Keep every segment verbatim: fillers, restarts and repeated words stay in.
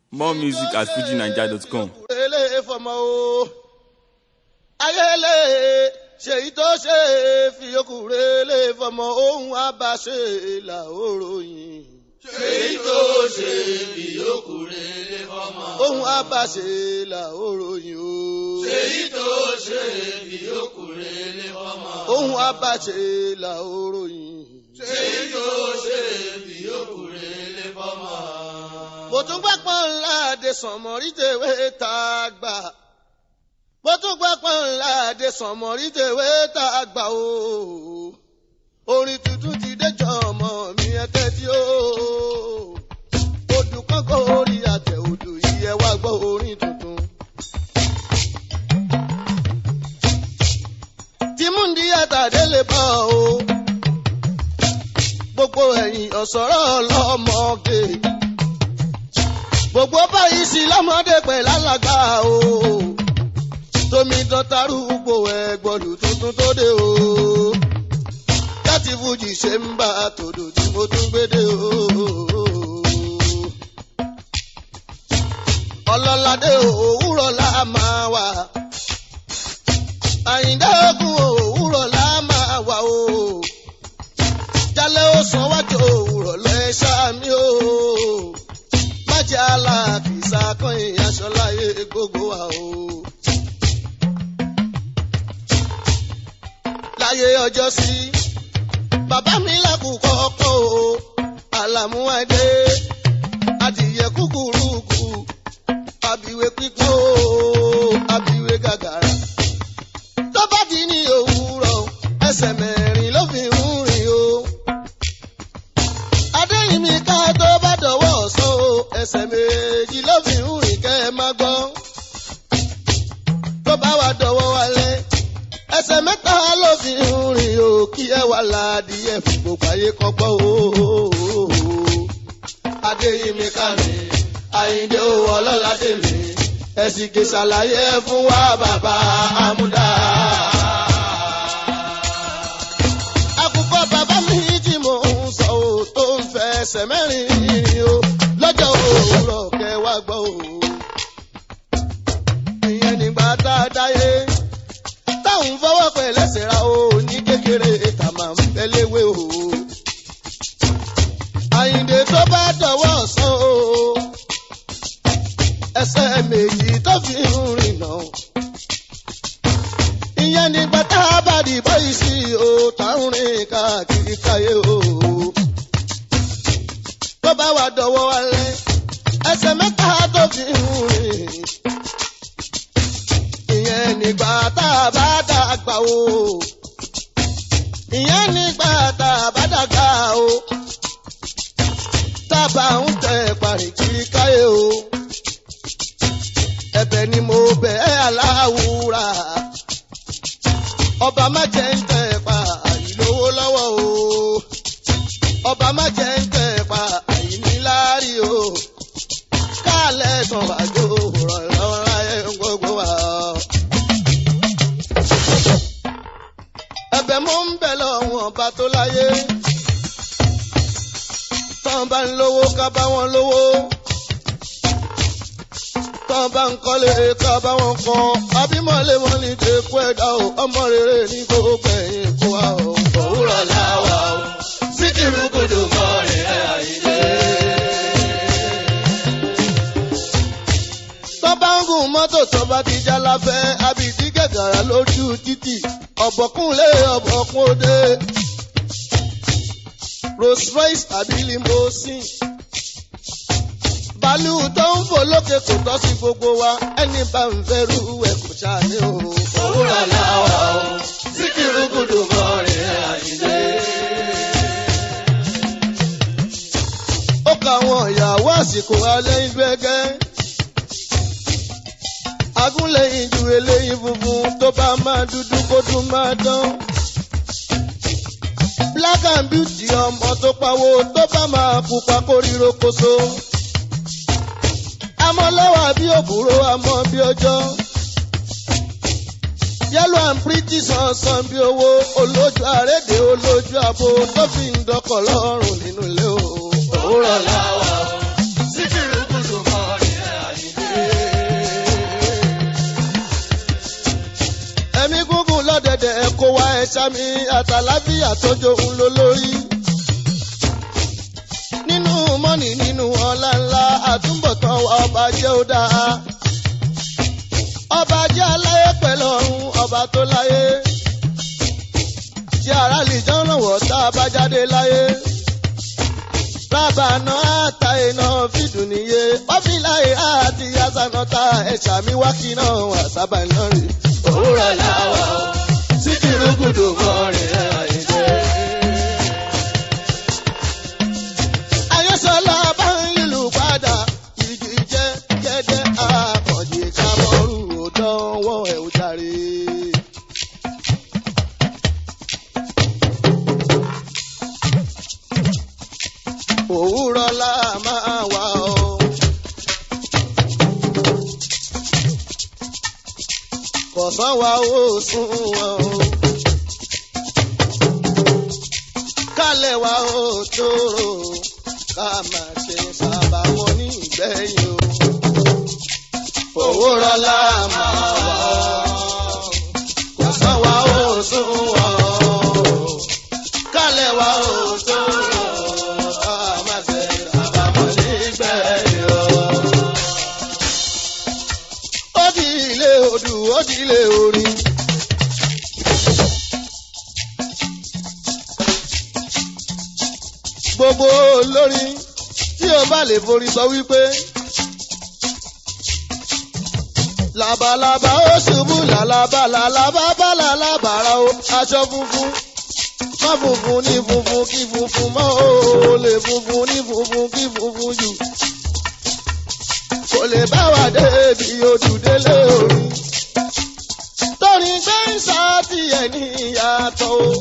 More music at fuji naija dot com. ayẹlẹ ṣèyí tó ṣe fi yòókù rẹlẹ fọmọ ohun abàṣe làóròyìn. ṣèyí tó ṣe fi yòókù rẹlẹ fọmọ ohun abàṣe làóròyìn o. ṣèyí tó ṣe fi yòókù rẹlẹ fọmọ ohun abàṣe làóròyìn. ṣèyí tó ṣe fi yòókù rẹlẹ fọmọ. mo tún gbàgbọ́ ńlá de sànmọ́rí tèwé tá a gbà. mo tún gbàgbọ́ ńlá de sànmọ́rí tèwé tá a gbà o. orin tuntun ti déjọ́ ọmọ mi ẹ tẹ́tí o. odù kan kó orí àtẹ odò yìí ẹ wá gbọ́ orin tuntun. tìmúndí àtàdé lè bọ̀ o. gbogbo ẹ̀yìn ọ̀sọ̀rọ̀ ọlọ́mọge. gbogbo báyìí sí lọ́mọdé pẹ̀ lálàgbà o. tómi dọ́tàrúgbò ẹ̀gbọ́dù tuntun tó dé o. láti fújì ṣe ń bá tòdò tí mo tún gbédè o. ọlọ́ládé òwúrọ̀ la máa wà. àyìndé ogun òwúrọ̀ la máa wà o. jálẹ̀ ó sàn wájú òwúrọ̀ lọ́ẹ́ sáàmì o. májẹ́ aláàkìsà kan èèyàn ṣọláyé gbogbo wa o. láyé ọjọ́ sí bàbá mi lákòókò ọkọ̀ o. àlàmúwádé adìyẹ kúkúrúkú àbíwé pípọ́ o. àbíwé gàgàrà tó bá di ní òwúrọ̀ ẹsẹ̀ mẹ́rin ló fi ń rìn o. adéyìnmí ká tó bá dọ̀wọ́ ọ̀sán o. ẹsẹ̀ méjì ló fi ń rìn kẹ́ ẹ má gbọ́. tó bá wà dọ̀wọ́ wálẹ̀ ẹsẹ̀ mẹ́ta ló fi ń rìn o. kí ẹ wà ládìyẹ fún gbogbo ayé kọ́gbọ́ o. adéyìnmí ká mi àyìndé owó ọlọ́lá tèmi ẹ̀sìn kì í ṣàlàyé fún wa bàbá àmúdá. àkùkọ bàbá mi tí mò ń sọ ò tó ń fẹsẹ̀ mẹ́rin rìn o. lọ́jọ́ òwúrọ̀ kẹwàá gbọ́ o. ìyẹn nígbà tá a dáyé táwọn fọwọ́ pẹ̀ lẹ́sẹ̀ ra o. ní kékeré tàmà ń bẹ́lẹ́wé o. àyìndé tó bá dọ̀wọ́ ọ̀sán o. ẹsẹ̀ méjì tó fi ń rìn náà. ìyẹn nígbà tá a bá di báyìí sí o. táwọn rìn káàkiri káyé o. tó bá wà dọ̀wọ́ alẹ́ ẹsẹ̀ mẹ́ta tó fi ń rìn. ìyẹn nígbà tá a bá dàgbà o. ìyẹn nígbà tá a bá dàgbà o. tábà ń tẹ parí kiri káyé o. ẹ̀bẹ̀ ni mo bẹ̀ ẹ́ aláwùrà. ọba má jẹ́ ń tẹ̀ pa àìlówó lọ́wọ́ o. ọba má jẹ́ ń tẹ̀ pa àìníláárí o. kálẹ̀ tán wájú rọ̀ lọ́wọ́ láyé gbogbo wa. ẹ̀bẹ̀ mo ń bẹ̀ lọ́wọ́ ọba tó láyé. tán bá ń lówó ká bá wọn lówó. tán bá ń kọ́lé ká bá wọn kọ́. abímọ̀lé wọn ní dẹ́kun ẹ̀dá o. ọmọ rere ní gbogbo ẹ̀yìn kó wa o. òwúrọ̀ láwà o. síkìrú kùdù mọ́rin ẹ̀ àyílé. tán bá ń gùn mọ́tò tó bá ti já láfẹ́. abìdí gàgàrà lójú títì. ọ̀bọ̀kúnlé ọ̀bọ̀kún òde. Rolls Royce àbí limousine. bàálù tó ń fò lókè kò tọ́ sí gbogbo wa. ẹni bá ń fẹ́rù ẹ̀ kò ṣàní o. òwúrọ̀ láwà o. síkìrú kùdù mọ́rin ẹ̀ àyílé. ó ka àwọn ìyàwó àsìkò alẹ́ ìgbẹ́gẹ́. agúnlẹ̀yìn ju eléyìí funfun tó bá máa dúdú kó tún máa dán. black and beauty ọmọ tó pawó tó bá máa pupa kó ríro koso. amọ̀lẹ́wà bí òbúrò amọ̀ bí ọjọ́. yellow and pretty sànsàn bí owó. olójú àrédè olójú àbò tó fi ń dọkọ̀ lọ́rùn nínú ilé o. òwúrọ̀ láwà o. síkìrú kùdù mọ́rin ẹ̀ ẹ̀ṣá mi àtàláfíà tó jóun ló lórí. Nínú mọ́nì nínú ọlá ńlá àtúbọ̀tán ọba jẹ́ ó dáa. Ọba jẹ́ aláyé pẹ̀lú ọ̀run ọba tó láyé. Jẹ́ ara lè jọ́ rànwọ́ tá a bá jáde láyé. Rábànà àtà iná fìdùn níye. Ọ́fíìláì àti àsànàtà ẹ̀ṣà mi wá kí náà wà sábà náà rí. Òwúrọ̀ làwà o, Síkírù gùdù mọ́rin àyíké. Ayọ́sọ́lá bá ń lílù padà. Igi jẹ́ gẹ́gẹ́ àkànjì kámọ́rù ó dánwọ́ ẹ̀ ó jàre. Òwúrọ̀ la máa wà o. Kọ̀sán wa ó sún wọn o. Kálẹ̀ wa ó tóró. Ká máa ṣe sábàámọ̀ ní ìgbẹ́yìn o. Òwúrọ̀ la máa wà o. Kọ̀sán wa ó sún wọn o. Kálẹ̀ wa ó tóró. Ó di ilé orin. Gbogbo olórin tí o bá lè forí sọ wípé làbàlàbà ó ṣubú làlàbà làlàbà bá làlàbàrà ó aṣọ funfun má funfun ní funfun kí funfun mọ́ ó lè funfun ní funfun kí funfun jù kò lè bá wà débi odù délé orin. Torí gbé ń sọ tiẹ̀ ní ìyàtọ̀ o.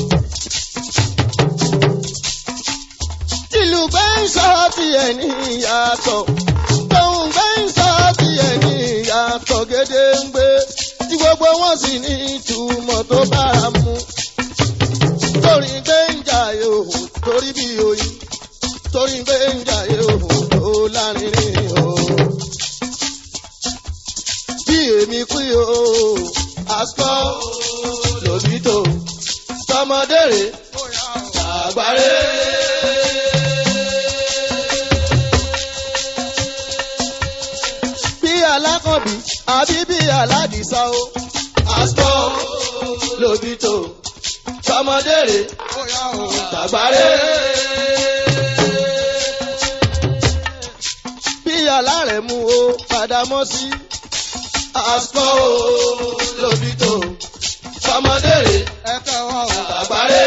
Tìlù gbé ń sọ tiẹ̀ ní ìyàtọ̀. Tòun gbé ń sọ tiẹ̀ ní ìyàtọ̀ gédéǹgbé. Tí gbogbo wọn sì ní ìtumọ̀ tó bára mu. Torí gbé ń jàyè òhùn torí bí oyin. Torí gbé ń jàyè òhùn tó lárinrin o. Bí èmi kú o. Asọ lòbítò tọmọdéré àgbáre. Bí alákọ̀bí àbí bí aládìsá o. Asọ lòbítò tọmọdéré àgbáre. Bí alárẹ̀mú o padà mọ́ sí. Asọ lòbítò fọmọdéré ẹ̀kẹ́ wọn ò àgbáre.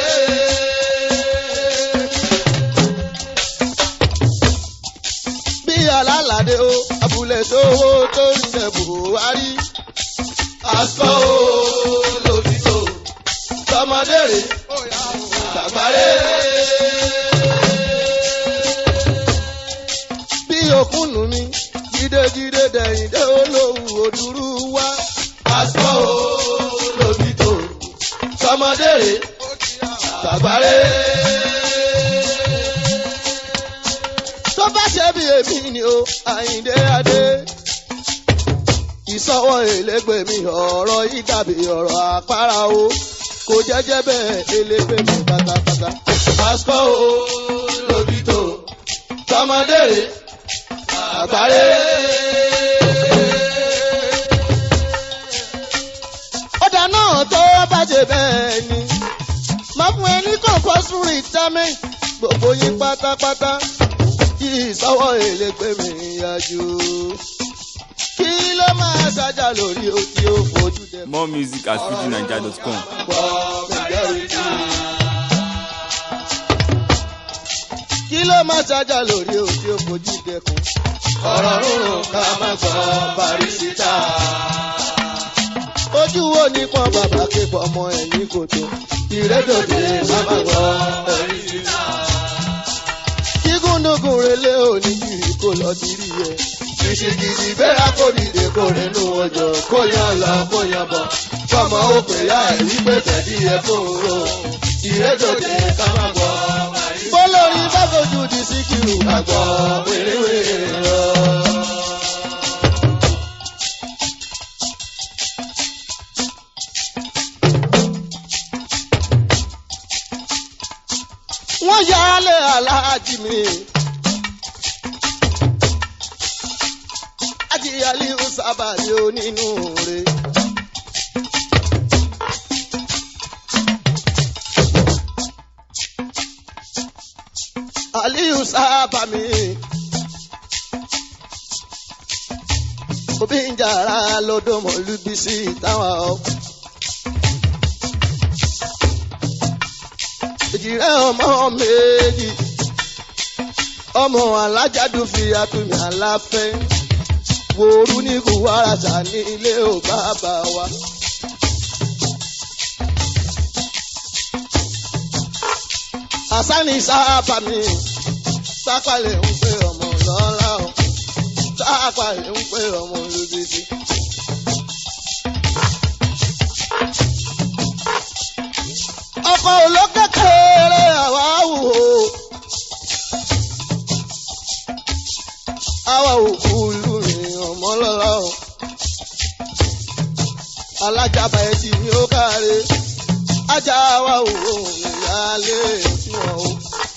Bí alálàdé o abúlé sówó tó ń jẹ Buhari. Asọ lòbítò fọmọdéré àgbáre. Bí òkúnnù mi jídéjídé dẹ̀yìndé olówó òdúrú wá. Asọ lòbítò sọmọdéré tàgbáre. Tó bá ṣe bí èmi ni o Àyìndé Adé. Ìsọwọ́ elégbè mi ọ̀rọ̀ yìí dàbí ọ̀rọ̀ àpárá o. Kò jẹ́jẹ́ bẹ́ẹ̀ elégbè mi pátápátá. Asọ lòbítò sọmọdéré àgbáre. Ọ̀dà náà tó bàjẹ́ bẹ́ẹ̀ ni. Máa fún ẹ ní compulsory retirement gbogbo yín pátápátá. Kí ìsọwọ́ elégbé mi yájú. Kí ló máa ṣàjà lórí òtí ó fojú dẹ. More music at fuji naija dot com. Kí ló máa ṣàjà lórí òtí ó fojú dẹkùn. Ọ̀rọ̀ rúrùn ká má sọ Parísítà. Ojú wo ní pọ́n bàbá képọ̀ ọmọ ẹ̀yìn kòtò. Ìrédòdè ká má sọ Parísítà. Kígúndùnkùn relé òní kiri kò lọ tìrí ẹ. Kìsìkìsì bẹ́ẹ̀ kò dìde kò nínú ọjọ́ kó yan lọ kó yan bọ̀. Fọmọ òpè yá ẹ̀ wípé tẹ̀dí ẹ fòrò. Ìrédòdè ká má gbọ́ Parísítà. Bólórí bá fojú di Síkírù àgbọ̀ wèrèwèrè lọ. alájí mi. Ají Aliu sábà ní onínú rẹ̀. Aliu sábà mi. Òbí ń jàrá lọ́dọ̀ Mọ́lúbísí táwọn ọ̀. Èjìrẹ́ ọmọ méjì. Ọmọ alájádùn fi àtúnyà aláfẹ́. Wòrú ní Kùwáràtà ní ilé ò bàbá wa. Àsánì sábà mi. Sápàlẹ̀ ń pè ọmọ lọ́la o. Sápàlẹ̀ ń pè ọmọ Olúbísí. Ọkọ̀ olókèkèrè àwa wò ó. Àwa òkú ìlú mi ọmọ lọ́la o. Alájàbá ẹtì ni ó káre. Ajá wa ò ìyáálé tí wọn o.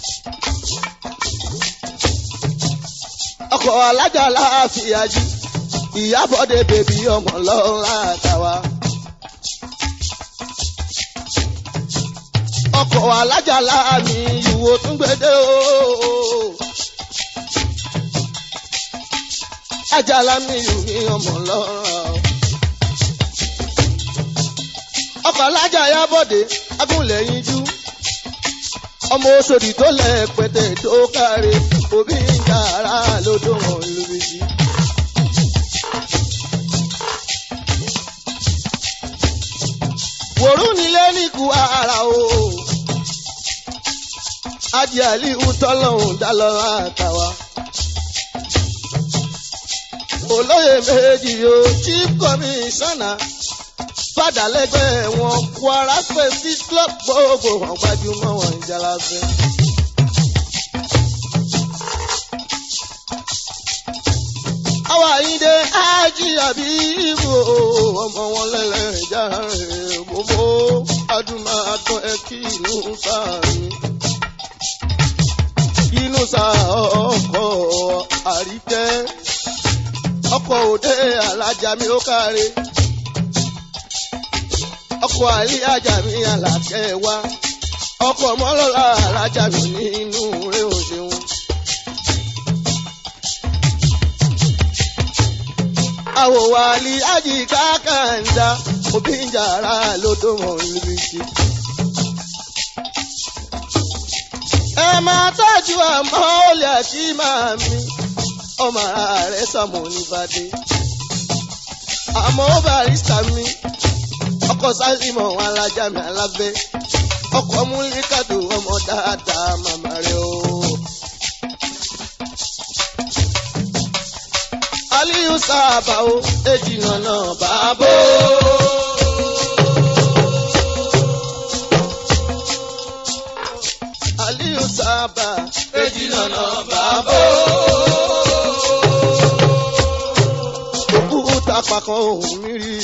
Ọkọ̀ alájà láàfin ají. Ìyábọ̀dé bèbí ọmọ lọ́la àtàwà. Ọkọ̀ alájà láàmì ìwò tún gbédé o. Ajala mi yù ní ọmọ lọ́ra o. Ọkọ̀ alájà Yábọ̀dé agúnlẹ̀ yíjú. Ọmọ Òṣòdì tó lẹ̀ pẹ̀tẹ̀ tó káre. Òbí ń jàrá lọ́dọ̀ Mọ́lúbísí. Wòrú nílé ní Kùwárà o. Ají Aliu tọ́lọ́hún dá lọ́la àtàwà. Olóyè méjì o chief commissioner padà lẹ́gbẹ̀ẹ́ wọn Kwara State Beach Club gbogbo wọn gbajúmọ̀ wọn Jálàfẹ́. Àwa Àyìndé Ájì Àbíbù ọmọ wọn lẹ́lẹ́rìn járe gbogbo adúmáàtọ̀ ẹ kí inú sáà mi. Inú sáà ọkọ̀ Àríkẹ́. Ọkọ̀ òde alájà mi ó káre. Ọkọ̀ àlí àjà mi Àlàkẹ́ wá. Ọkọ̀ mọ́lọ́lá alájà mi nínú rẹ̀ ò ṣeun. Àwòwà àlí àjì kákàndá. Òbí ń jàrá lọ́dọ̀ Mọ́lúbísí. Ẹ máa tọ́jú àmọ́ olè àti màmí. Ọmọ ara rẹ̀ sọmọ oníbàdé. Àmọ́ Barrister mi. Ọkọ̀ Sálímọ̀ alájà mi alábẹ́. Ọkọ̀ Múlíkàtò ọmọ dáadáa màmá rẹ̀ o. Aliu sábà o. Èjì nànà bàbá o. Aliu sábà. Èjì nànà bàbá o. Tápà kan ohùn mi rí.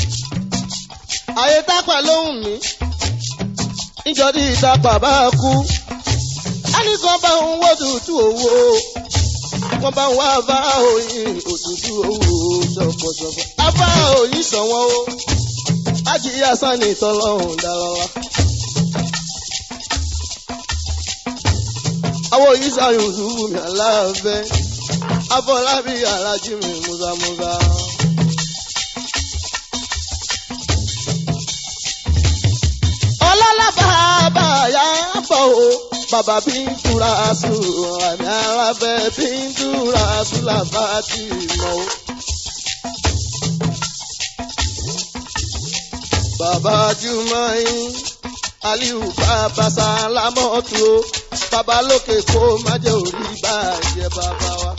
Ayé tápà lóhùn mi. Níjọ́dí ìtapà bá kú. Ẹnìkan bá ń wó tutù owó. Wọ́n bá ń wá bá òyìn òtútù owó ṣọ̀pọ̀ṣọ̀pọ̀. Abá òyìn sọ̀wọ́n o. Ájì Àsánì tọ́lọ́hùn dára. Àwọn òyìn sàyùn òṣùwù mi Aláàfẹ́. Afọlábí Alájí mi múzamúza. Ọlọ́lá bàbá yá bọ̀ o. Bàbá bí ń túra sùn. Àmì arábẹ́ bí ń túra sùn làbá ti mọ̀ o. Bàbá Jùmọ̀yìn Aliu bàbá Sálámọ́tù o. Bàbá lókè kó má jẹ́ orí bàjẹ́ bàbá wa.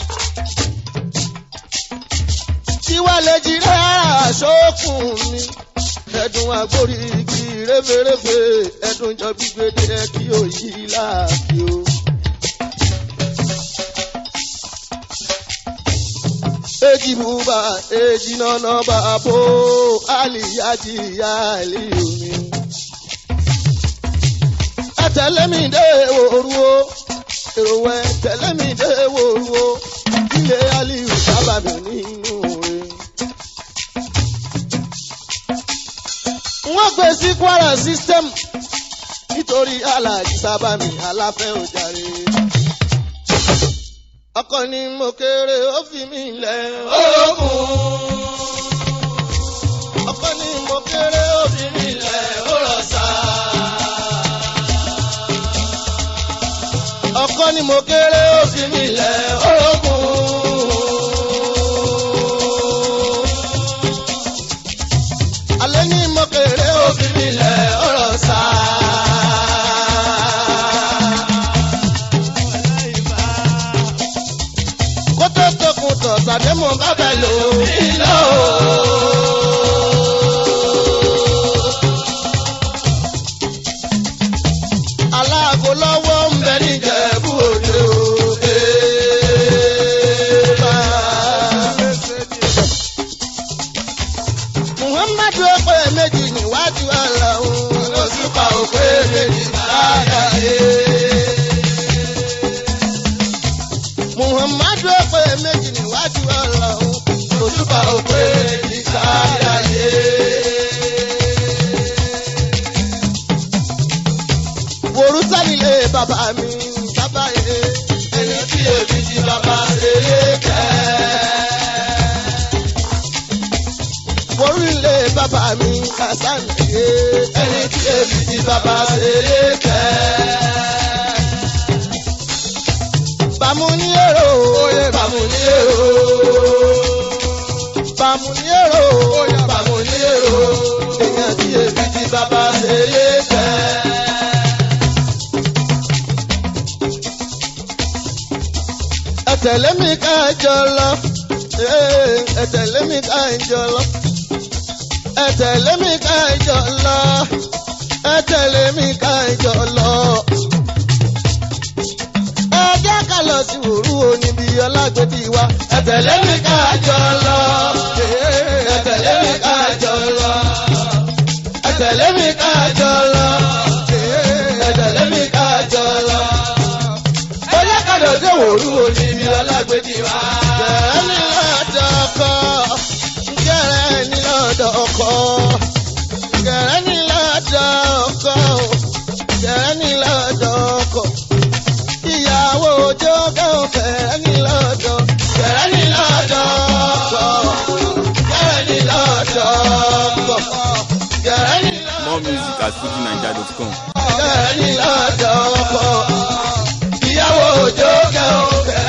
Tiwa lè jí rárá sókun mi. Ẹ̀dùn àgbórí igi réferéfe. Ẹ̀dùn jọ gbígbédé ẹ kí òyì láàbí o. Èjì bùbá èjì nànà bàbá àlìyájì ìyá Aliu mi. Ẹ̀tẹ̀lé mi dé òru o. èrò wẹ tẹ̀lé mi dé wòrúwo ilé aliyu sábà mi nínú rẹ̀. wọ́n gbé sí Kwara system nítorí aláàjì sábà mi aláfẹ́ òjàre. ọkọ ni mo kéré ó fi mí lẹ̀ olókùn. ọkọ ni mo kéré ó fi mí lẹ̀ ó rọ̀ sá. ọkọ ni mo kéré ó fi mí lẹ̀ olókùn. alẹ́ ni mo kéré ó fi mí lẹ̀ ó rọ̀ sá. kótó tókun tọ̀ sàdé mo bá bẹ̀ lò mí lọ. aláàgó lọ́wọ́ ń bẹ níjẹ̀bú òde o. muhammadu ọpẹ méjì níwájú àlà òun òṣùpá òpè méjì láyà yé. muhammadu ọpẹ méjì níwájú àlà òun òṣùpá òpè méjì láyà yé. Wòrúsá nílé bàbá mi bàbá yé ẹni tí èmi ti bàbá ṣe lé kẹ́. Wòrú nílé bàbá mi Hasan yé ẹni tí èmi ti bàbá ṣe lé kẹ́. Bàmú ní èrò oyè bàmú ní èrò. Bàmú ní èrò oyè bàmú ní èrò. Èèyàn tí èmi ti bàbá ṣe lé kẹ́. Ẹ̀tẹ̀lé mi ká jọ lọ, ẹ̀tẹ̀lé mi ká jọ lọ, ẹ̀tẹ̀lé mi ká jọ lọ, ẹ̀tẹ̀lé mi ká jọ lọ. Ẹ jẹ́ ká lọ sí òru oníbi ọlágbèdì wa. Ẹ̀tẹ̀lé mi ká jọ lọ, ẹ̀tẹ̀lé mi ká jọ lọ, ẹ̀tẹ̀lé mi ká jọ lọ, ẹ̀tẹ̀lé mi ká jọ lọ. Lọ́dọ̀ òru òní mi ọlágbèdì wá. Gẹ̀rẹ́ ní lọ́dọ̀ ọkọ, gẹ̀rẹ́ ní lọ́dọ̀ ọkọ, gẹ̀rẹ́ ní lọ́dọ̀ ọkọ, gẹ̀rẹ́ ní lọ́dọ̀ ọkọ. Ìyàwó òjò gẹ̀rẹ́ gẹ̀rẹ́ ní lọ́dọ̀, gẹ̀rẹ́ ní lọ́dọ̀ ọkọ, gẹ̀rẹ́ ní lọ́dọ̀ ọkọ, gẹ̀rẹ́ ní lọ́dọ̀ ọkọ. More music at fuji naija dot com. Gẹ̀rẹ́ ní lọ́dọ̀ ọkọ. Ìyàwó òjò gẹ̀rẹ́.